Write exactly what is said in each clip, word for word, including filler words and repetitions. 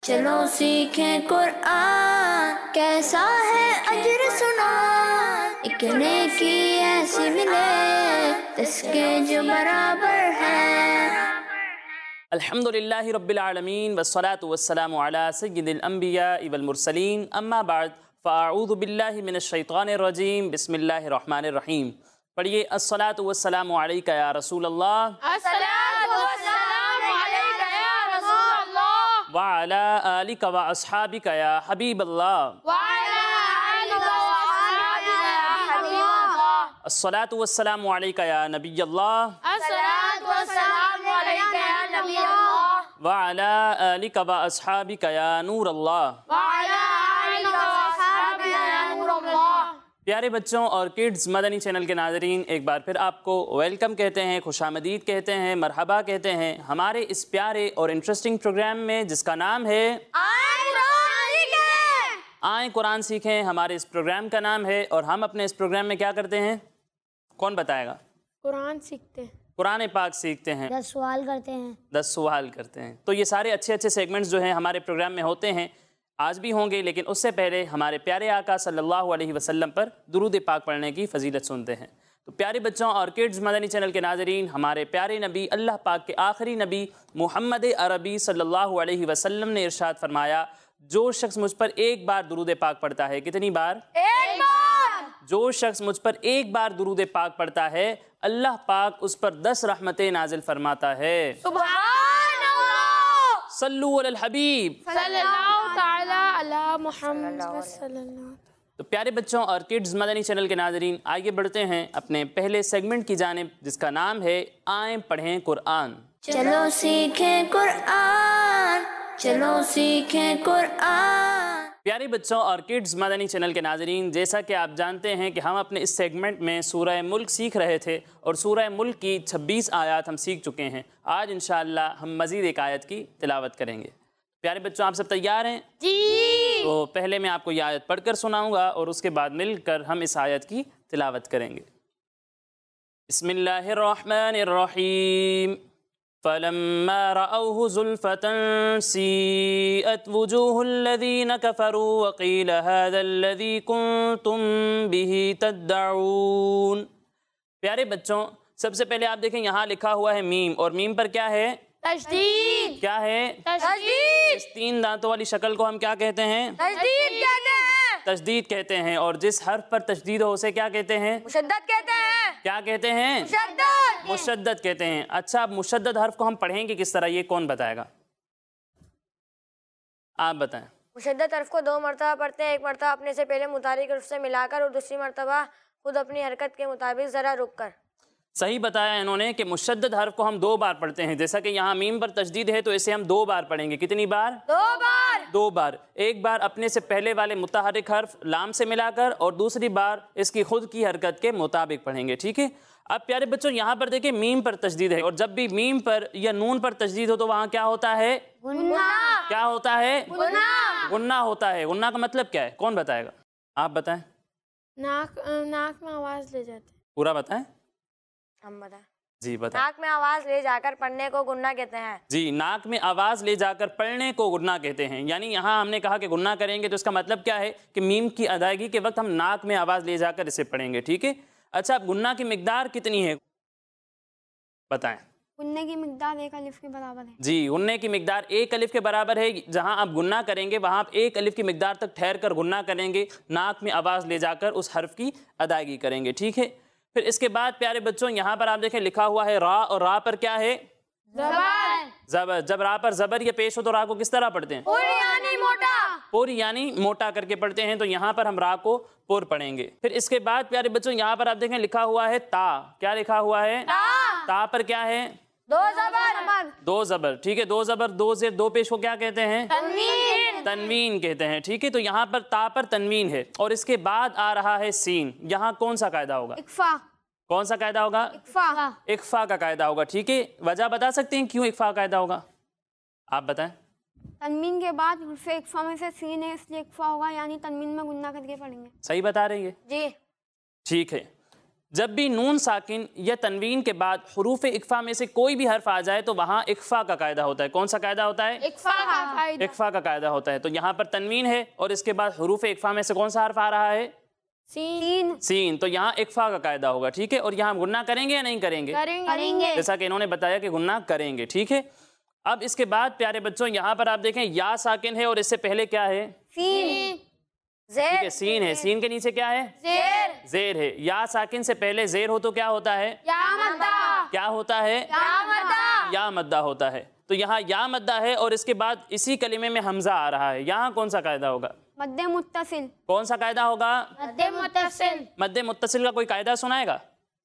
چلو سیکھیں قرآن، کیسا ہے اجر سنا، ایک نیکی ایسی ملے اس کے جو برابر ہے۔ الحمدللہ رب العالمین والصلاة والسلام علی سید الانبیاء والمرسلین، اما بعد فاعوذ باللہ من الشیطان الرجیم، بسم اللہ الرحمن الرحیم۔ پڑھیے الصلاة والسلام علیکہ یا رسول اللہ، الصلاة والسلام علیکہ یا رسول اللہ، وعلی آلکہ و اصحابکہ یا حبیب اللہ، وعلی آلکہ و اصحابکہ یا حبیب اللہ، الصلاة والسلام علیکہ یا نبی اللہ، الصلاة والسلام علیکہ یا نبی اللہ، وعلی آلکہ و اصحابکہ یا نور اللہ۔ وعلی آلکہ و اصحابکہ یا نور اللہ۔ پیارے بچوں اور کڈز مدنی چینل کے ناظرین، ایک بار پھر آپ کو ویلکم کہتے ہیں، خوش آمدید کہتے ہیں، مرحبا کہتے ہیں ہمارے اس پیارے اور انٹرسٹنگ پروگرام میں جس کا نام ہے آئیں قرآن سیکھیں، آئیں قرآن سیکھیں۔ ہمارے اس پروگرام کا نام ہے اور ہم اپنے اس پروگرام میں کیا کرتے ہیں؟ کون بتائے گا؟ قرآن سیکھتے ہیں، قرآن پاک سیکھتے ہیں، دس سوال کرتے ہیں، دس سوال کرتے ہیں۔ تو یہ سارے اچھے اچھے سیگمنٹس جو ہیں ہمارے پروگرام میں ہوتے ہیں، آج بھی ہوں گے، لیکن اس سے پہلے ہمارے پیارے آقا صلی اللہ علیہ وسلم پر درود پاک پڑھنے کی فضیلت سنتے ہیں۔ تو پیارے بچوں اور کڈز مدنی چینل کے ناظرین، ہمارے پیارے نبی، اللہ پاک کے آخری نبی محمد عربی صلی اللہ علیہ وسلم نے ارشاد فرمایا، جو شخص مجھ پر ایک بار درود پاک پڑھتا ہے، کتنی بار؟ ایک بار، جو شخص مجھ پر ایک بار درود پاک پڑھتا ہے، اللہ پاک اس پر دس رحمتیں نازل فرماتا ہے۔ سبحان اللہ، صلو علی الحبیب۔ صلی اللہ تعالی علی محمد صلی اللہ۔ تو پیارے بچوں اور کڈز مدنی چینل کے ناظرین، آئیے بڑھتے ہیں اپنے پہلے سیگمنٹ کی جانب جس کا نام ہے آئیں پڑھیں قرآن۔ چلو سیکھیں قرآن، چلو سیکھیں قرآن۔ پیارے بچوں اور کڈز مدنی چینل کے ناظرین، جیسا کہ آپ جانتے ہیں کہ ہم اپنے اس سیگمنٹ میں سورہ ملک سیکھ رہے تھے اور سورہ ملک کی چھبیس آیات ہم سیکھ چکے ہیں۔ آج انشاءاللہ ہم مزید ایک آیت کی تلاوت کریں گے۔ پیارے بچوں، آپ سب تیار ہیں؟ جی۔ تو پہلے میں آپ کو یہ آیت پڑھ کر سناؤں گا اور اس کے بعد مل کر ہم اس آیت کی تلاوت کریں گے۔ بسم اللہ الرحمن الرحیم۔ فَلَمَّا رَأَوْهُ زُلْفَةً سِيئَتْ وُجُوهُ الَّذِينَ كَفَرُوا وَقِيلَ هَذَا الَّذِي كُنْتُمْ بِهِ تَدَّعُونَ۔ پیارے بچوں، سب سے پہلے آپ دیکھیں یہاں لکھا ہوا ہے میم، اور میم پر کیا ہے؟ تشدید، کیا ہے؟ تشدید، اس تین دانتوں والی شکل کو ہم کیا کہتے ہیں؟ تشدید کہتے ہیں، تشدید کہتے ہیں۔ اور جس حرف پر تشدید ہو اسے کیا کہتے ہیں؟ مشدد کہتے ہیں، کیا کہتے ہیں؟ مشدد، مشدد کہتے ہیں۔ اچھا، اب مشدد حرف کو ہم پڑھیں گے کس طرح، یہ کون بتائے گا؟ آپ بتائیں۔ مشدد حرف کو دو مرتبہ پڑھتے ہیں، ایک مرتبہ اپنے سے پہلے متحرک حرف سے ملا کر اور دوسری مرتبہ خود اپنی حرکت کے مطابق ذرا رک کر۔ صحیح بتایا انہوں نے کہ مشدد حرف کو ہم دو بار پڑھتے ہیں، جیسا کہ یہاں میم پر تشدید ہے تو اسے ہم دو بار پڑھیں گے۔ کتنی بار؟ دو بار، دو بار۔ ایک بار اپنے سے پہلے والے متحرک حرف لام سے ملا کر اور دوسری بار اس کی خود کی حرکت کے مطابق پڑھیں گے، ٹھیک ہے؟ اب پیارے بچوں یہاں پر دیکھیں میم پر تشدید ہے، اور جب بھی میم پر یا نون پر تشدید ہو تو وہاں کیا ہوتا ہے؟ غنہ، کیا ہوتا ہے؟ غنہ، غنہ ہوتا ہے۔ غنہ کا مطلب کیا ہے؟ کون بتائے گا؟ آپ بتائیں۔ ناک ناک میں آواز لے جاتے ہیں۔ پورا بتائیں۔ ہم بتائیں۔ جی بتائیں۔ ناک میں آواز لے جا کر پڑھنے کو غنہ کہتے ہیں۔ جی، ناک میں آواز لے جا کر پڑھنے کو غنہ کہتے ہیں، یعنی یہاں ہم نے کہا کہ غنہ کریں گے تو اس کا مطلب کیا ہے کہ میم کی ادائیگی کے وقت ہم ناک میں آواز لے جا کر اسے پڑھیں گے، ٹھیک ہے؟ اچھا، اب غنہ کی مقدار کتنی ہے بتائیں؟ غنہ کی مقدار ایک الف کے برابر ہے۔ جی، غنہ کی مقدار ایک الف کے برابر ہے۔ جہاں آپ غنہ کریں گے وہاں آپ ایک الف کی مقدار تک ٹھہر کر غنہ کریں گے، ناک میں آواز لے جا کر اس حرف کی ادائیگی کریں گے، ٹھیک ہے؟ پھر اس کے بعد پیارے بچوں یہاں پر آپ دیکھیں لکھا ہوا ہے را، اور را پر کیا ہے؟ زبر، زبر۔ جب را پر زبر یا پیش ہو تو را کو کس طرح پڑھتے ہیں؟ پوری یعنی موٹا، پوری یعنی موٹا کر کے پڑھتے ہیں، تو یہاں پر ہم را کو پور پڑھیں گے۔ پھر اس کے بعد پیارے بچوں یہاں پر آپ دیکھیں لکھا ہوا ہے تا۔ کیا لکھا ہوا ہے؟ تا، تا پر کیا ہے؟ دو زبر، دو زبر، ٹھیک ہے؟ دو زبر، دو زیر، دو پیش کو کیا کہتے ہیں؟ تنوین، تنوین کہتے ہیں، ٹھیک ہے؟ تو یہاں پر تا پر تنوین ہے، اور اس کے بعد آ رہا ہے سین۔ یہاں کون سا قاعدہ ہوگا؟ اکفا، کون سا قاعدہ ہوگا؟ اکفا، اکفا کا قاعدہ ہوگا، ٹھیک ہے؟ وجہ بتا سکتے ہیں کیوں اکفا قاعدہ ہوگا؟ آپ بتائیں۔ تنوین کے بعد حرف اکفا میں سے سین ہے، اس لیے اکفا ہوگا، یعنی تنوین میں غنہ کر کے پڑھیں گے۔ صحیح بتا رہی ہے؟ جی۔ ٹھیک ہے۔ جب بھی نون ساکن یا تنوین کے بعد حروف اکفا میں سے کوئی بھی حرف آ جائے تو وہاں اکفا کا قاعدہ ہوتا ہے. کون سا قاعدہ ہوتا ہے؟ اکفا کا قاعدہ. اکفا کا قاعدہ ہوتا ہے. تو یہاں پر تنوین ہے اور اس کے بعد حروف اکفا میں سے کون سا حرف آ رہا ہے؟ سین. سین. تو یہاں اکفا کا قاعدہ ہوگا. ٹھیک ہے. اور یہاں ہم غنہ کریں گے یا نہیں کریں گے؟ کریں گے. جیسا کہ انہوں نے بتایا کہ غنہ کریں گے. ٹھیک ہے. اب اس کے بعد پیارے بچوں یہاں پر آپ دیکھیں یا ساکن ہے اور اس سے پہلے کیا ہے؟ سین. ٹھیک ہے. سین ہے. سین کے نیچے کیا ہے؟ زیر. زیر ہے. یا ساکن سے پہلے زیر ہو تو کیا ہوتا ہے؟ یا مدہ. کیا ہوتا ہے؟ یا مدہ. یا مدہ ہوتا ہے. تو یہاں یا مدہ ہے اور اس کے بعد اسی کلمے میں حمزہ آ رہا ہے. یہاں کون سا قاعدہ ہوگا؟ مد متصل. کون سا قاعدہ ہوگا؟ مد متصل. مد متصل کا کوئی قاعدہ سنائے گا؟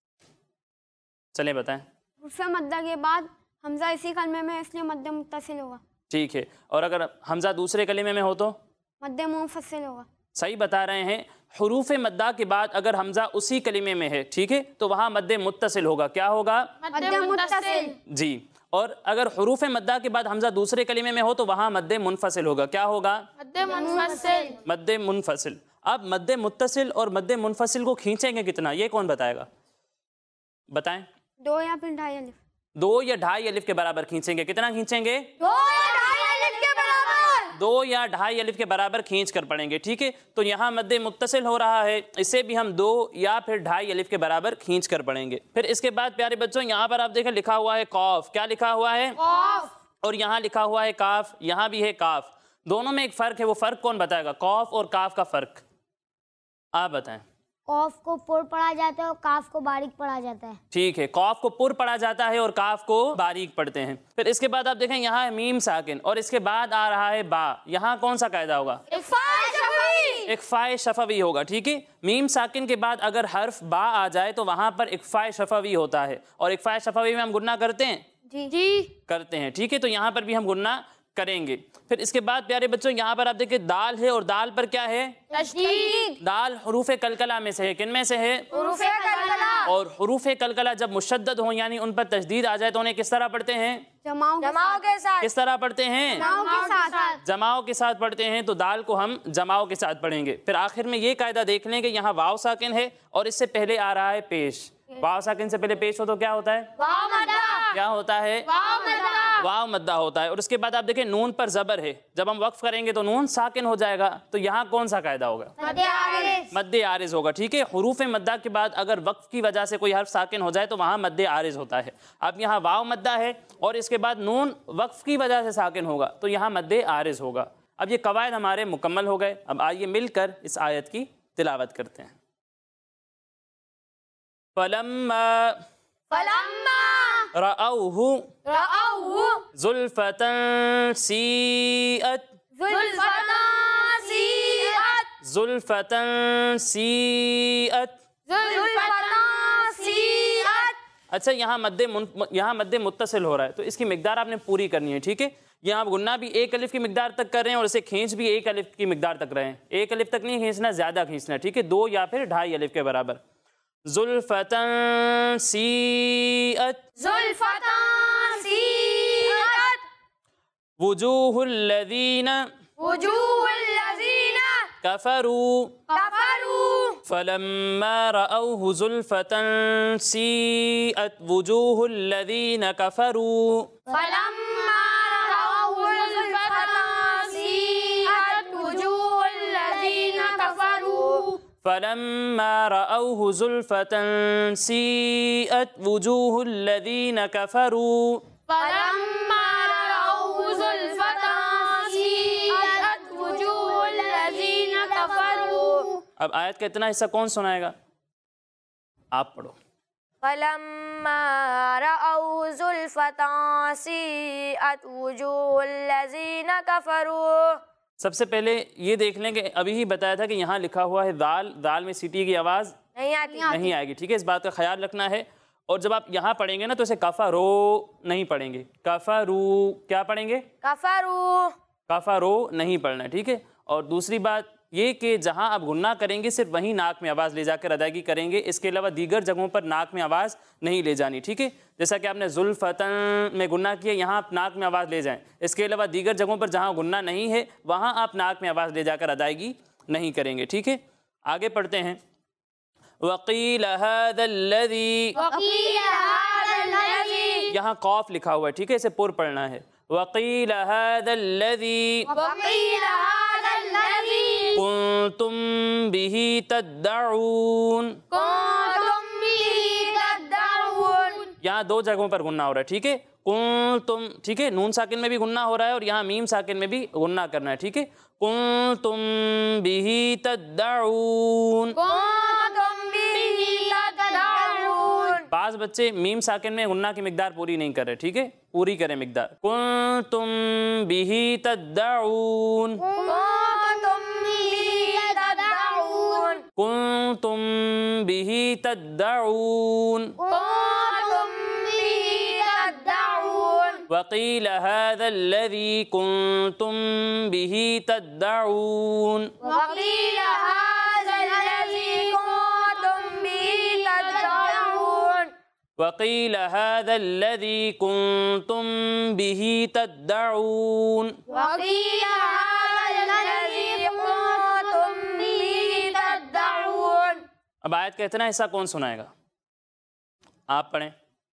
چلیں بتائیں. حرف مدہ کے بعد حمزہ اسی کلمے میں اس لیے مد متصل ہوگا. ٹھیک ہے. اور اگر حمزہ دوسرے کلمے میں ہو تو مد منفصل ہوگا. صحیح بتا رہے ہیں. حروف مدہ کے بعد اگر حمزہ اسی کلمے میں ہے ٹھیک ہے تو وہاں مد متصل ہوگا. کیا ہوگا؟ مد متصل. جی. اور اگر حروف مدہ کے بعد حمزہ دوسرے کلمے میں ہو تو وہاں مد منفصل ہوگا. کیا ہوگا؟ مد منفصل. مد منفصل. اب مد متصل اور مد منفصل کو کھینچیں گے کتنا یہ کون بتائے گا؟ بتائیں. دو یا پھر ڈھائی الف. دو یا ڈھائی الف کے برابر کھینچیں گے. کتنا کھینچیں گے؟ دو یا ڈھائی الف کے برابر. دو یا ڈھائی الف کے برابر کھینچ کر پڑھیں گے. ٹھیک ہے. تو یہاں مد متصل ہو رہا ہے اسے بھی ہم دو یا پھر ڈھائی الف کے برابر کھینچ کر پڑھیں گے. پھر اس کے بعد پیارے بچوں یہاں پر آپ دیکھیں لکھا ہوا ہے قاف. کیا لکھا ہوا ہے؟ قاف. اور یہاں لکھا ہوا ہے کاف. یہاں بھی ہے کاف. دونوں میں ایک فرق ہے. وہ فرق کون بتائے گا؟ قاف اور کاف کا فرق آپ بتائیں. قاف کو پر پڑھا جاتا ہے اور کاف کو باریک پڑھا جاتا ہے. ٹھیک ہے. قاف کو پر پڑھا جاتا ہے اور کاف کو باریک پڑھتے ہیں. پھر اس کے بعد آپ دیکھیں یہاں ہے میم ساکن اور اس کے بعد آ رہا ہے با. یہاں کون سا قاعدہ ہوگا؟ اکفا شفوی. اکفا شفوی ہوگا. ٹھیک ہے. میم ساکن کے بعد اگر حرف با آ جائے تو وہاں پر اکفا شفوی ہوتا ہے. اور اکفا شفوی میں ہم غنہ کرتے ہیں؟ جی جی کرتے ہیں. ٹھیک ہے. تو یہاں پر بھی ہم غنہ کریں گے. پھر اس کے بعد پیارے بچوں یہاں پر آپ دیکھیں دال ہے اور دال پر کیا ہے؟ تشدید. دال حروف کلکلہ میں سے ہے. کن میں سے ہے؟ حروف کلکلہ. اور حروف کلکلہ جب مشدد ہوں یعنی ان پر تشدید آ جائے تو انہیں کس طرح پڑھتے ہیں؟ جماؤں جماؤں کے ساتھ. کس طرح پڑھتے ہیں؟ جماؤں کے ساتھ. جماؤں کے ساتھ پڑھتے ہیں. تو دال کو ہم جماؤں کے ساتھ پڑھیں گے. پھر آخر میں یہ قاعدہ دیکھ لیں کہ یہاں واو ساکن ہے اور اس سے پہلے آ رہا ہے پیش. واو ساکن سے پہلے پیش ہو تو کیا ہوتا ہے؟ واو مدہ. کیا ہوتا ہے؟ واو مدہ. واو مدہ ہوتا ہے. اور اس کے بعد آپ دیکھیں نون پر زبر ہے. جب ہم وقف کریں گے تو نون ساکن ہو جائے گا. تو یہاں کون سا قاعدہ ہوگا؟ مد عارض. مد عارض ہوگا. ٹھیک ہے. حروف مدہ کے بعد اگر وقف کی وجہ سے کوئی حرف ساکن ہو جائے تو وہاں مد عارض ہوتا ہے. اب یہاں واو مدہ ہے اور اس کے بعد نون وقف کی وجہ سے ساکن ہوگا تو یہاں مد عارض ہوگا. اب یہ قواعد ہمارے مکمل ہو گئے. اب آئیے مل کر اس آیت کی تلاوت کرتے ہیں. فلما فلما رأوه رأوه زلفة سیئت زلفة سیئت زلفة سیئت زلفة سیئت. اچھا یہاں مد من... یہاں مد متصل ہو رہا ہے تو اس کی مقدار آپ نے پوری کرنی ہے. ٹھیک ہے. یہاں آپ غنہ بھی ایک الف کی مقدار تک کر رہے ہیں اور اسے کھینچ بھی ایک الف کی مقدار تک رہے ہیں. ایک الف تک نہیں کھینچنا زیادہ کھینچنا. ٹھیک ہے. دو یا پھر ڈھائی الف کے برابر. زلفة سیئت زلفة سیئت وجوه الذین وجوه الذین کفروا کفروا فلما رأوه زلفة سیئت وجوه الذین کفروا فلما رأوه زلفة سیئت وجوه الذین کفروا فلما رأوه زلفة سیئت وجوه الذین کفروا فلما رأوه زلفة سیئت وجوه الذین کفروا. اب آیت کا اتنا حصہ کون سنائے گا؟ آپ پڑھو. فلما رأوا زلفة سیئت وجوه الذین کفروا. سب سے پہلے یہ دیکھ لیں کہ ابھی ہی بتایا تھا کہ یہاں لکھا ہوا ہے دال. دال میں سیٹی کی آواز نہیں آتی. نہیں آئے گی. ٹھیک ہے. اس بات کا خیال رکھنا ہے. اور جب آپ یہاں پڑھیں گے نا تو اسے کفرو نہیں پڑھیں گے. کفرو کیا پڑھیں گے؟ کفروا. کفرو نہیں پڑھنا ہے. ٹھیک ہے. اور دوسری بات یہ کہ جہاں آپ غنہ کریں گے صرف وہیں ناک میں آواز لے جا کر ادائیگی کریں گے. اس کے علاوہ دیگر جگہوں پر ناک میں آواز نہیں لے جانی. ٹھیک ہے. جیسا کہ آپ نے زلفتن میں غنہ کیا یہاں آپ ناک میں آواز لے جائیں. اس کے علاوہ دیگر جگہوں پر جہاں غنہ نہیں ہے وہاں آپ ناک میں آواز لے جا کر ادائیگی نہیں کریں گے. ٹھیک ہے. آگے پڑھتے ہیں. وقیل ھذا الذی، وقیل ھذا الذی، یہاں قاف لکھا ہوا ہے، ٹھیک ہے، اسے پر پڑھنا ہے، وقیل ھذا الذی وقیل ھذا الذی کنتم بہ تدعون، کنتم بہ تدعون، یہاں دو جگہوں پر غنہ ہو رہا ہے، ٹھیک ہے، کنتم، ٹھیک ہے، نون ساکن میں بھی غنہ ہو رہا ہے اور یہاں میم ساکن میں بھی غنہ کرنا ہے، ٹھیک ہے، کنتم بہ تدعون۔ کنتم بہ تدعون، بعض بچے میم ساکن میں غنہ کی مقدار پوری نہیں کر رہے، ٹھیک ہے، پوری کریں مقدار، کنتم بہ تدعون، کنتم بہ تدعون، کنتم بہ تدعون، کنتم بہ تدعون، وقیل ھذا الذی کنتم بہ تدعون۔ وقیل ھذا الذی کنتم بہ تدعون، وقیل ھذا الذی کنتم بہ تدعون۔ وقیل ھذا الذی کنتم بہ تدعون۔ اب آیت کا اتنا حصہ کون سنائے گا؟ آپ پڑھیں۔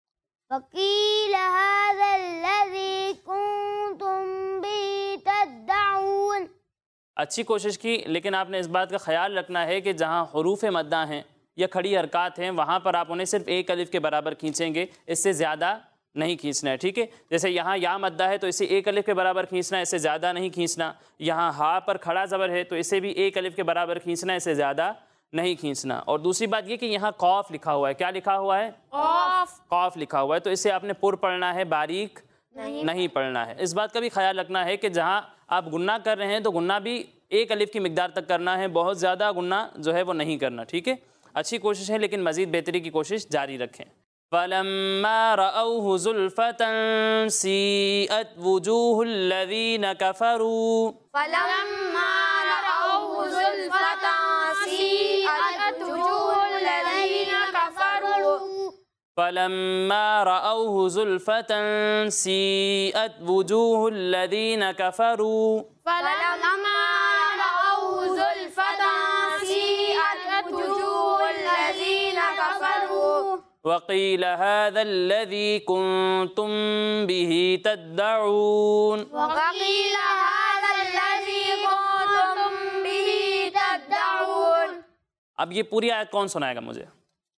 وقیل ھذا الذی کنتم بہ تدعون۔ اچھی کوشش کی، لیکن آپ نے اس بات کا خیال رکھنا ہے کہ جہاں حروف مدہ ہیں یا کھڑی حرکات ہیں وہاں پر آپ انہیں صرف ایک الف کے برابر کھینچیں گے، اس سے زیادہ نہیں کھینچنا ہے، ٹھیک ہے، جیسے یہاں یا مدہ ہے تو اسے ایک الف کے برابر کھینچنا ہے، اس سے زیادہ نہیں کھینچنا، یہاں ہا پر کھڑا زبر ہے تو اسے بھی ایک الف کے برابر کھینچنا ہے، اس سے زیادہ نہیں کھینچنا۔ اور دوسری بات یہ کہ یہاں قاف لکھا ہوا ہے، کیا لکھا ہوا ہے؟ قاف، قاف لکھا ہوا ہے، تو اسے آپ نے پر پڑھنا ہے، باریک نہیں پڑھنا ہے۔ اس بات کا بھی خیال رکھنا ہے کہ جہاں آپ غنہ کر رہے ہیں تو غنہ بھی ایک الف کی مقدار تک کرنا ہے، بہت زیادہ غنہ جو ہے وہ نہیں کرنا، ٹھیک ہے، اچھی کوشش ہے لیکن مزید بہتری کی کوشش جاری رکھیں۔ فَلَمَّا رَأَوْهُ زُلْفَةً سِیئَتْ وُجُوهُ الَّذِینَ كَفَرُوا، فلما رأوه زلفة سیئت وجوه الذین کفروا، فَلَمَّا رَأَوْهُ زُلْفَةً سِیئَتْ وُجُوهُ الَّذِینَ كَفَرُوا، فلما رأوه زلفة سیئت وجوه الذین کفروا، وقیل ھذا الذی کنتم بہ تدعون۔ وقیل ھذا الذی کنتم بہ تدعون۔ اب یہ پوری آیت کون سنائے گا مجھے؟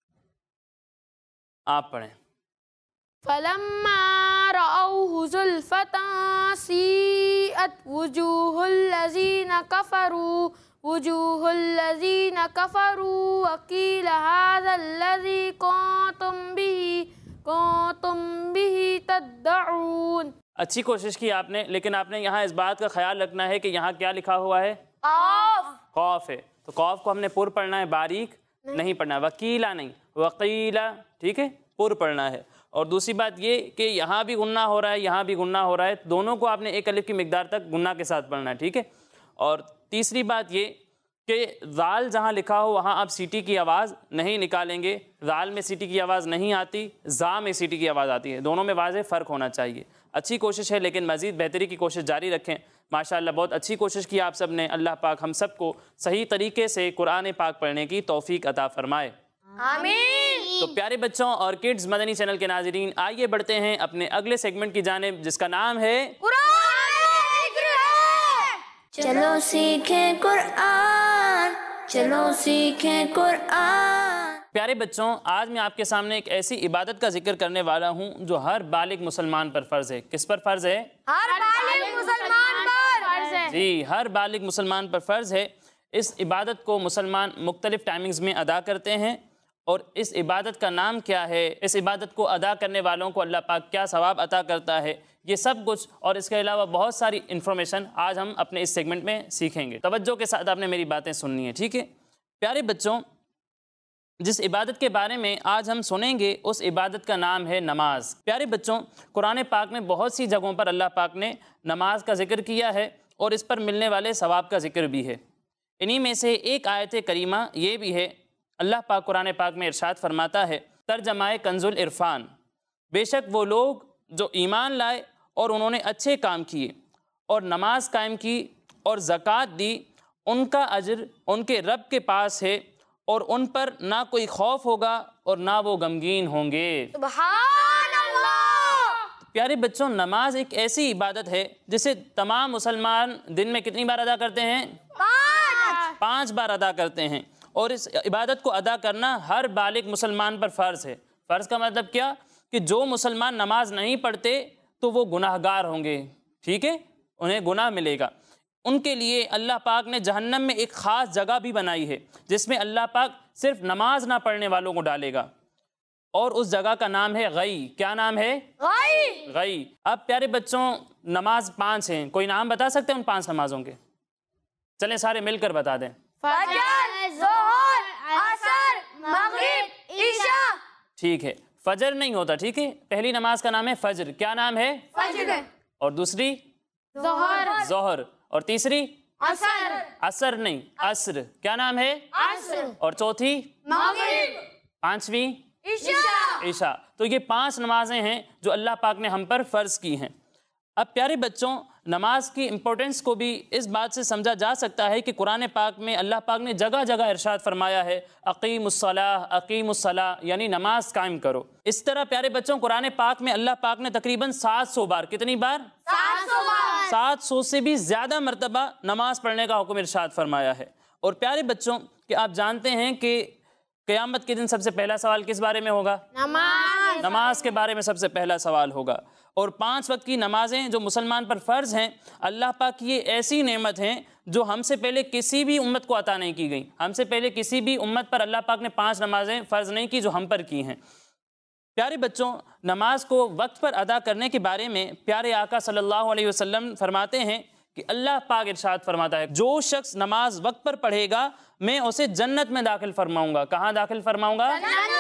آپ پڑھیں۔ فلما رأوه زلفة سیئت وجوه الذین کفروا وجوه الذین کفروا وقیل ھذا الذی کنتم به کنتم به تدعون۔ اچھی کوشش کی آپ نے، لیکن آپ نے یہاں اس بات کا خیال رکھنا ہے کہ یہاں کیا لکھا ہوا ہے؟ قاف، قاف ہے، تو قاف کو ہم نے پر پڑھنا ہے، باریک نہیں پڑھنا ہے، وکیلا نہیں، وقیلا، ٹھیک ہے، پر پڑھنا ہے۔ اور دوسری بات یہ کہ یہاں بھی غنہ ہو رہا ہے، یہاں بھی غنہ ہو رہا ہے، دونوں کو آپ نے ایک الف کی مقدار تک غنہ کے ساتھ پڑھنا ہے، ٹھیک ہے۔ اور تیسری بات یہ کہ ذال جہاں لکھا ہو وہاں آپ سیٹی کی آواز نہیں نکالیں گے، ذال میں سیٹی کی آواز نہیں آتی، زا میں سیٹی کی آواز آتی ہے، دونوں میں واضح فرق ہونا چاہیے۔ اچھی کوشش ہے لیکن مزید بہتری کی کوشش جاری رکھیں۔ ماشاءاللہ بہت اچھی کوشش کی آپ سب نے، اللہ پاک ہم سب کو صحیح طریقے سے قرآن پاک پڑھنے کی توفیق عطا فرمائے، آمین۔ تو پیارے بچوں اور کڈز مدنی چینل کے ناظرین، آئیے بڑھتے ہیں اپنے اگلے سیگمنٹ کی جانب جس کا نام ہے چلو سیکھیں قرآن، چلو سیکھیں قرآن۔ پیارے بچوں، آج میں آپ کے سامنے ایک ایسی عبادت کا ذکر کرنے والا ہوں جو ہر بالغ مسلمان پر فرض ہے۔ کس پر فرض ہے؟ ہر بالغ مسلمان پر جی، ہر بالغ مسلمان پر فرض ہے۔ اس عبادت کو مسلمان مختلف ٹائمنگز میں ادا کرتے ہیں، اور اس عبادت کا نام کیا ہے، اس عبادت کو ادا کرنے والوں کو اللہ پاک کیا ثواب عطا کرتا ہے، یہ سب کچھ اور اس کے علاوہ بہت ساری انفارمیشن آج ہم اپنے اس سیگمنٹ میں سیکھیں گے۔ توجہ کے ساتھ آپ نے میری باتیں سننی ہے، ٹھیک ہے؟ پیارے بچوں، جس عبادت کے بارے میں آج ہم سنیں گے اس عبادت کا نام ہے نماز۔ پیارے بچوں، قرآن پاک میں بہت سی جگہوں پر اللہ پاک نے نماز کا ذکر کیا ہے اور اس پر ملنے والے ثواب کا ذکر بھی ہے۔ انہی میں سے ایک آیت کریمہ یہ بھی ہے، اللہ پاک قرآن پاک میں ارشاد فرماتا ہے، ترجمہ کنز العرفان، بے شک وہ لوگ جو ایمان لائے اور انہوں نے اچھے کام کیے اور نماز قائم کی اور زکوٰۃ دی، ان کا اجر ان کے رب کے پاس ہے اور ان پر نہ کوئی خوف ہوگا اور نہ وہ غمگین ہوں گے۔ سبحان اللہ۔ پیارے بچوں، نماز ایک ایسی عبادت ہے جسے تمام مسلمان دن میں کتنی بار ادا کرتے ہیں؟ پانچ پانچ بار ادا کرتے ہیں، اور اس عبادت کو ادا کرنا ہر بالغ مسلمان پر فرض ہے۔ فرض کا مطلب کیا؟ کہ جو مسلمان نماز نہیں پڑھتے تو وہ گناہ گار ہوں گے، ٹھیک ہے، انہیں گناہ ملے گا۔ ان کے لیے اللہ پاک نے جہنم میں ایک خاص جگہ بھی بنائی ہے جس میں اللہ پاک صرف نماز نہ پڑھنے والوں کو ڈالے گا، اور اس جگہ کا نام ہے غی۔ کیا نام ہے؟ غی۔ غی۔ اب پیارے بچوں، نماز پانچ ہیں، کوئی نام بتا سکتے ہیں ان پانچ نمازوں کے؟ چلیں سارے مل کر بتا دیں۔ فجر، ظہر، عصر، مغرب، عشاء۔ ٹھیک ہے، فجر نہیں ہوتا، ٹھیک ہے، پہلی نماز کا نام ہے فجر۔ کیا نام ہے؟ فجر۔ اور دوسری؟ ظہر، ظہر۔ اور تیسری؟ عصر۔ عصر نہیں، عصر۔ کیا نام ہے؟ عصر۔ اور چوتھی؟ مغرب۔ پانچویں؟ عشاء۔ عشاء۔ تو یہ پانچ نمازیں ہیں جو اللہ پاک نے ہم پر فرض کی ہیں۔ اب پیارے بچوں، نماز کی امپورٹنس کو بھی اس بات سے سمجھا جا سکتا ہے کہ قرآن پاک میں اللہ پاک نے جگہ جگہ ارشاد فرمایا ہے اقیم الصلاۃ، اقیم الصلاۃ، یعنی نماز قائم کرو۔ اس طرح پیارے بچوں، قرآن پاک میں اللہ پاک نے تقریباً سات سو بار، کتنی بار؟ سات سو بار۔ سات سو سے بھی زیادہ مرتبہ نماز پڑھنے کا حکم ارشاد فرمایا ہے۔ اور پیارے بچوں، کہ آپ جانتے ہیں کہ قیامت کے دن سب سے پہلا سوال کس بارے میں ہوگا؟ نماز۔ نماز کے بارے میں سب سے پہلا سوال ہوگا۔ اور پانچ وقت کی نمازیں جو مسلمان پر فرض ہیں، اللہ پاک کی یہ ایسی نعمت ہیں جو ہم سے پہلے کسی بھی امت کو عطا نہیں کی گئی۔ ہم سے پہلے کسی بھی امت پر اللہ پاک نے پانچ نمازیں فرض نہیں کی جو ہم پر کی ہیں۔ پیارے بچوں، نماز کو وقت پر ادا کرنے کے بارے میں پیارے آقا صلی اللہ علیہ وسلم فرماتے ہیں کہ اللہ پاک ارشاد فرماتا ہے جو شخص نماز وقت پر پڑھے گا میں اسے جنت میں داخل فرماؤں گا۔ کہاں داخل فرماؤں گا؟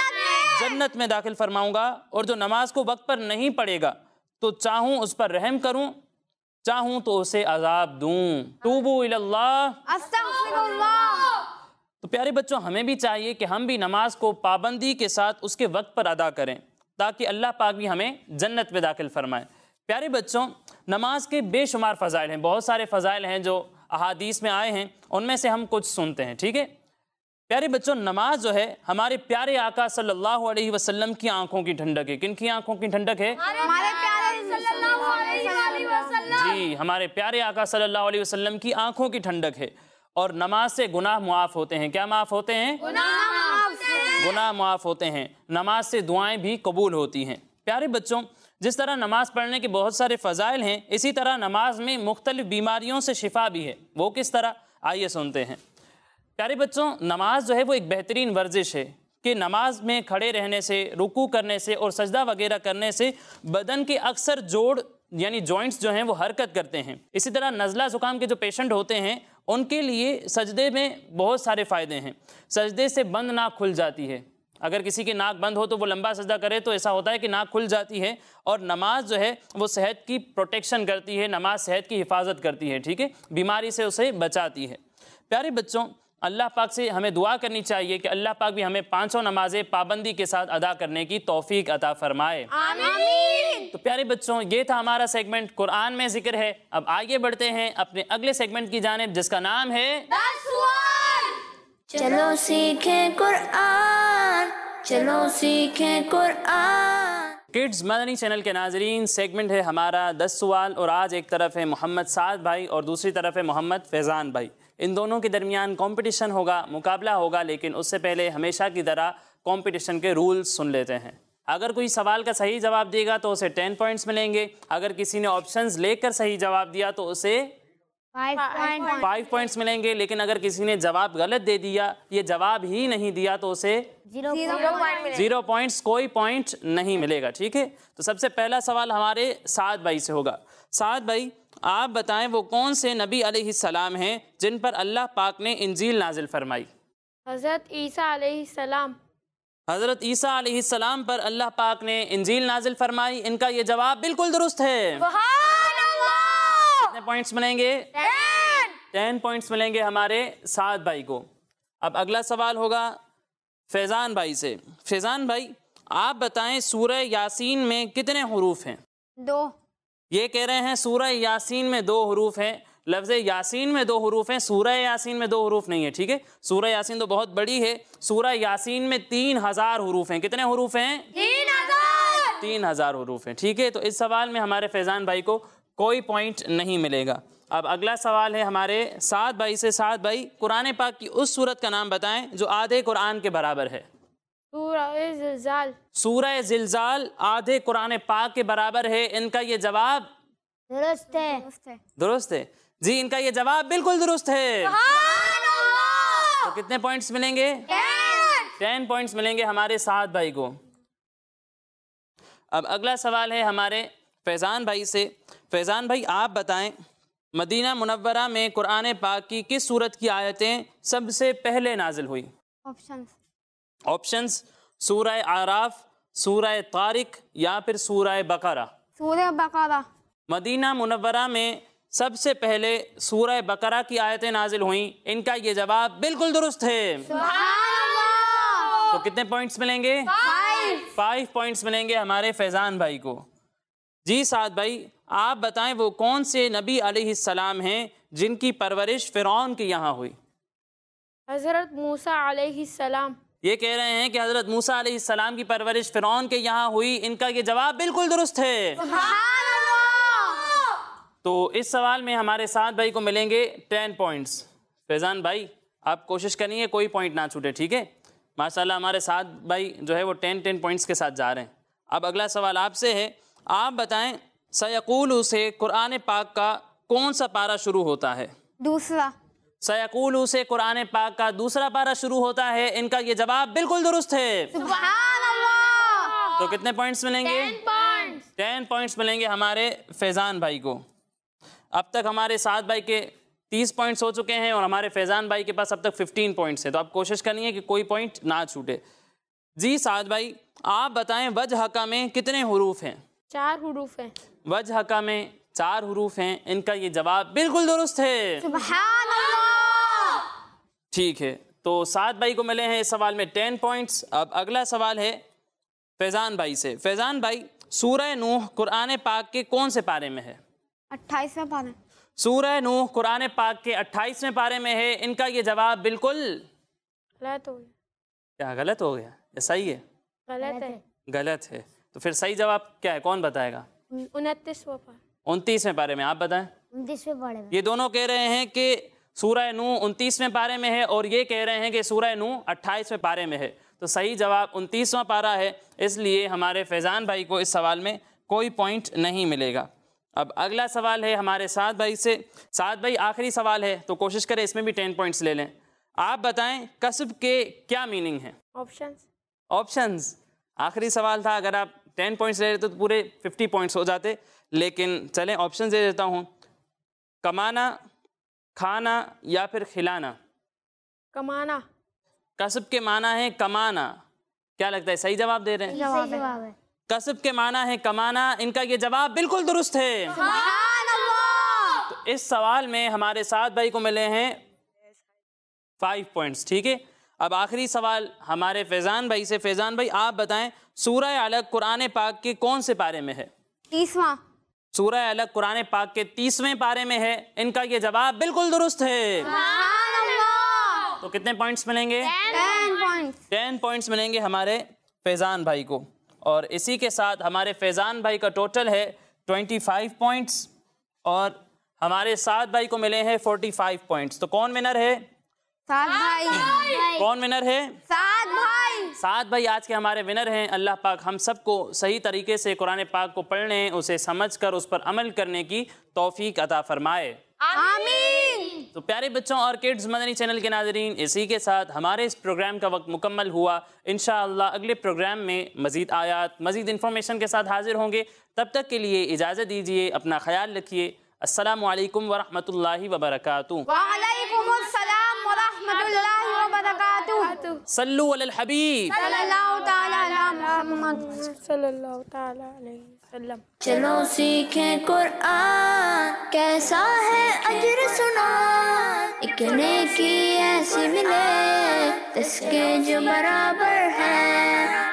جنت میں داخل فرماؤں گا۔ اور جو نماز کو وقت پر نہیں پڑھے گا تو چاہوں اس پر رحم کروں، چاہوں تو اسے عذاب دوں۔ توبوا الی اللہ۔ استغفر اللہ۔ تو پیارے بچوں، ہمیں بھی چاہیے کہ ہم بھی نماز کو پابندی کے ساتھ اس کے وقت پر ادا کریں تاکہ اللہ پاک بھی ہمیں جنت میں داخل فرمائے۔ پیارے بچوں، نماز کے بے شمار فضائل ہیں، بہت سارے فضائل ہیں جو احادیث میں آئے ہیں، ان میں سے ہم کچھ سنتے ہیں، ٹھیک ہے؟ پیارے بچوں، نماز جو ہے ہمارے پیارے آقا صلی اللہ علیہ وسلم کی آنکھوں کی ٹھنڈک ہے۔ کن کی آنکھوں کی ٹھنڈک ہے؟ ہمارے پیارے صلی اللہ علیہ وسلم۔ جی، ہمارے پیارے آقا صلی اللہ علیہ وسلم کی آنکھوں کی ٹھنڈک ہے۔ اور نماز سے گناہ معاف ہوتے ہیں۔ کیا معاف ہوتے ہیں؟ گناہ معاف ہوتے ہیں۔ نماز سے دعائیں بھی قبول ہوتی ہیں۔ پیارے بچوں، جس طرح نماز پڑھنے کے بہت سارے فضائل ہیں، اسی طرح نماز میں مختلف بیماریوں سے شفا بھی ہے۔ وہ کس طرح؟ آئیے سنتے ہیں۔ پیارے بچوں، نماز جو ہے وہ ایک بہترین ورزش ہے کہ نماز میں کھڑے رہنے سے، رکوع کرنے سے اور سجدہ وغیرہ کرنے سے بدن کے اکثر جوڑ یعنی جوائنٹس جو ہیں وہ حرکت کرتے ہیں۔ اسی طرح نزلہ زکام کے جو پیشنٹ ہوتے ہیں ان کے لیے سجدے میں بہت سارے فائدے ہیں۔ سجدے سے بند ناک کھل جاتی ہے۔ اگر کسی کی ناک بند ہو تو وہ لمبا سجدہ کرے تو ایسا ہوتا ہے کہ ناک کھل جاتی ہے، اور نماز جو ہے وہ صحت کی پروٹیکشن کرتی ہے، نماز صحت کی حفاظت کرتی ہے، ٹھیک ہے، بیماری سے اسے بچاتی ہے۔ پیارے بچوں، اللہ پاک سے ہمیں دعا کرنی چاہیے کہ اللہ پاک بھی ہمیں پانچوں نمازیں پابندی کے ساتھ ادا کرنے کی توفیق عطا فرمائے۔ آمین۔ تو پیارے بچوں، یہ تھا ہمارا سیگمنٹ قرآن میں ذکر ہے۔ اب آگے بڑھتے ہیں اپنے اگلے سیگمنٹ کی جانب جس کا نام ہے دس سوال۔ چلو سیکھیں قرآن، چلو سیکھیں قرآن۔ کڈز مدنی چینل کے ناظرین، سیگمنٹ ہے ہمارا دس سوال، اور آج ایک طرف ہے محمد سعد بھائی اور دوسری طرف ہے محمد فیضان بھائی۔ ان دونوں کے درمیان کمپٹیشن ہوگا، مقابلہ ہوگا، لیکن اس سے پہلے ہمیشہ کی طرح کمپٹیشن کے رولز سن لیتے ہیں۔ اگر کوئی سوال کا صحیح جواب دے گا تو اسے ٹین پوائنٹس ملیں گے، اگر کسی نے آپشنز لے کر صحیح جواب دیا تو اسے فائیو پوائنٹس ملیں گے، لیکن اگر کسی نے جواب غلط دے دیا، یہ جواب ہی نہیں دیا، تو اسے زیرو پوائنٹس، کوئی پوائنٹ نہیں ملے گا، ٹھیک ہے؟ تو سب سے پہلا سوال ہمارے سعد بھائی سے ہوگا۔ سعد بھائی، آپ بتائیں وہ کون سے نبی علیہ السلام ہیں جن پر اللہ پاک نے انجیل نازل فرمائی؟ حضرت عیسیٰ علیہ السلام۔ حضرت عیسیٰ علیہ السلام پر اللہ پاک نے انجیل نازل فرمائی۔ ان کا یہ جواب بالکل درست ہے۔ سبحان اللہ۔ کتنے پوائنٹس ملیں گے؟ ٹین پوائنٹس ملیں گے ہمارے سعد بھائی کو۔ اب اگلا سوال ہوگا فیضان بھائی سے۔ فیضان بھائی، آپ بتائیں سورہ یاسین میں کتنے حروف ہیں؟ دو۔ یہ کہہ رہے ہیں سورہ یاسین میں دو حروف ہیں، لفظ یاسین میں دو حروف ہیں، سورہ یاسین میں دو حروف نہیں ہے، ٹھیک ہے؟ سورہ یاسین تو بہت بڑی ہے، سورہ یاسین میں تین ہزار حروف ہیں. کتنے حروف ہیں؟ تین ہزار تین ہزار حروف ہیں، ٹھیک ہے؟ تو اس سوال میں ہمارے فیضان بھائی کو کوئی پوائنٹ نہیں ملے گا. اب اگلا سوال ہے ہمارے سعد بھائی سے. سعد بھائی قرآن پاک کی اس سورت کا نام بتائیں جو آدھے قرآن کے برابر ہے. سورہ زلزال. سورہ زلزال آدھے قرآن پاک کے برابر ہے. ان کا یہ جواب درست ہے. درست ہے جی، ان کا یہ جواب بالکل درست ہے. تو کتنے پوائنٹس ملیں گے؟ ٹین پوائنٹس ملیں گے ہمارے سعد بھائی کو. اب اگلا سوال ہے ہمارے فیضان بھائی سے. فیضان بھائی آپ بتائیں مدینہ منورہ میں قرآن پاک کی کس سورت کی آیتیں سب سے پہلے نازل ہوئی؟ آپشنز آپشنز سورہ اعراف، سورہ طارق یا پھر سورہ بقرہ. سورہ بقرہ. مدینہ منورہ میں سب سے پہلے سورہ بقرہ کی آیتیں نازل ہوئیں. ان کا یہ جواب بالکل درست ہے. تو کتنے پوائنٹس ملیں گے؟ فائیو پوائنٹس ملیں گے ہمارے فیضان بھائی کو. جی سعد بھائی آپ بتائیں وہ کون سے نبی علیہ السلام ہیں جن کی پرورش فرعون کے یہاں ہوئی؟ حضرت موسیٰ علیہ السلام. یہ کہہ رہے ہیں کہ حضرت موسیٰ علیہ السلام کی پرورش فرعون کے یہاں ہوئی. ان کا یہ جواب بالکل درست ہے. تو اس سوال میں ہمارے سعد بھائی کو ملیں گے ٹین پوائنٹس. فیضان بھائی آپ کوشش کریں کوئی پوائنٹ نہ چھوٹے، ٹھیک ہے؟ ماشاءاللہ ہمارے سعد بھائی جو ہے وہ ٹین ٹین پوائنٹس کے ساتھ جا رہے ہیں. اب اگلا سوال آپ سے ہے. آپ بتائیں سیقولو سے قرآن پاک کا کون سا پارہ شروع ہوتا ہے؟ دوسرا. سیقولو سے قرآن پاک کا دوسرا پارہ شروع ہوتا ہے. ان کا یہ جواب بالکل درست ہے. سبحان اللہ. تو کتنے پوائنٹس ملیں گے؟ ٹین پوائنٹس ملیں گے ہمارے فیضان بھائی کو. اب تک ہمارے سعد بھائی کے تیس پوائنٹس ہو چکے ہیں اور ہمارے فیضان بھائی کے پاس اب تک ففٹین پوائنٹس ہیں. تو آپ کوشش کرنی ہے کہ کوئی پوائنٹ نہ چھوٹے. جی سعد بھائی آپ بتائیں وجہ میں کتنے حروف ہیں؟ چار حروف ہیں. وجہ میں چار حروف ہیں. ان کا یہ جواب بالکل درست ہے. سبحان اللہ. ٹھیک ہے تو سعد بھائی کو ملے ہیں اس سوال میں ٹین پوائنٹس. اب اگلا سوال ہے فیضان بھائی سے. فیضان بھائی سورہ نوح قرآن پاک کے کون سے پارے میں ہے؟ اٹھائیسویں پارہ. سورہ نوح قرآن پاک کے اٹھائیسویں پارے میں ہے. ان کا یہ جواب بالکل غلط ہو گیا. کیا غلط ہو گیا یا صحیح ہے؟ غلط ہے. غلط ہے. تو پھر صحیح جواب کیا ہے؟ کون بتائے گا؟ انتیسواں پارہ. انتیسویں پارے میں. آپ بتائیں. انتیسویں پارے میں. یہ دونوں کہہ رہے ہیں کہ سورہ نوح انتیسویں پارے میں ہے اور یہ کہہ رہے ہیں کہ سورہ نوح اٹھائیسویں پارے میں ہے. تو صحیح جواب انتیسواں پارہ ہے. اس لیے ہمارے فیضان بھائی کو اس سوال میں کوئی پوائنٹ نہیں ملے گا. اب اگلا سوال ہے ہمارے سعد بھائی سے. سعد بھائی آخری سوال ہے تو کوشش کریں اس میں بھی ٹین پوائنٹس لے لیں. آپ بتائیں کسب کے کیا میننگ ہیں؟ آپشنز. آپشنز آخری سوال تھا. اگر آپ ٹین پوائنٹس لے لیتے تو پورے ففٹی پوائنٹس ہو جاتے. لیکن چلیں آپشنز دے دیتا ہوں. کمانا، کھانا یا پھر کھلانا. کمانا. کسب کے معنی ہے کمانا. کیا لگتا ہے صحیح جواب دے رہے ہیں؟ صحیح جواب ہے. کسب کے معنی ہے کمانا. ان کا یہ جواب بالکل درست ہے. سبحان اللہ. تو اس سوال میں ہمارے سعد بھائی کو ملے ہیں فائیو پوائنٹس. ٹھیک ہے اب آخری سوال ہمارے فیضان بھائی سے. فیضان بھائی آپ بتائیں سورہ علق قرآن پاک کے کون سے پارے میں ہے؟ تیسواں. سورہ علق قرآن پاک کے تیسویں پارے میں ہے. ان کا یہ جواب بالکل درست ہے. سبحان اللہ. تو کتنے پوائنٹس ملیں گے؟ Ten points. ٹین پوائنٹس ملیں گے ہمارے فیضان بھائی کو. اور اسی کے ساتھ ہمارے فیضان بھائی کا ٹوٹل ہے ٹوینٹی فائیو پوائنٹس اور ہمارے سعد بھائی کو ملے ہیں فورٹی فائیو پوائنٹس. تو کون ونر ہے؟ سعد بھائی. کون ونر ہے؟ سعد بھائی. سعد بھائی آج کے ہمارے ونر ہیں. اللہ پاک ہم سب کو صحیح طریقے سے قرآن پاک کو پڑھنے، اسے سمجھ کر اس پر عمل کرنے کی توفیق عطا فرمائے. آمین. تو پیارے بچوں اور کڈز مدنی چینل کے ناظرین اسی کے ساتھ ہمارے اس پروگرام کا وقت مکمل ہوا. انشاءاللہ اگلے پروگرام میں مزید آیات، مزید انفارمیشن کے ساتھ حاضر ہوں گے. تب تک کے لیے اجازت دیجیے. اپنا خیال رکھیے. السلام علیکم ورحمۃ اللہ وبرکاتہ. وعلیکم السلام ورحمۃ اللہ وبرکاتہ. صلو علی الحبیب صلی اللہ تعالی علی محمد. صلی اللہ تعالی علیہ وسلم. چلو سیکھیں قرآن کیسا ہے اجر سنا. ایک نیکی ایسی ملے جس کے جو برابر ہے.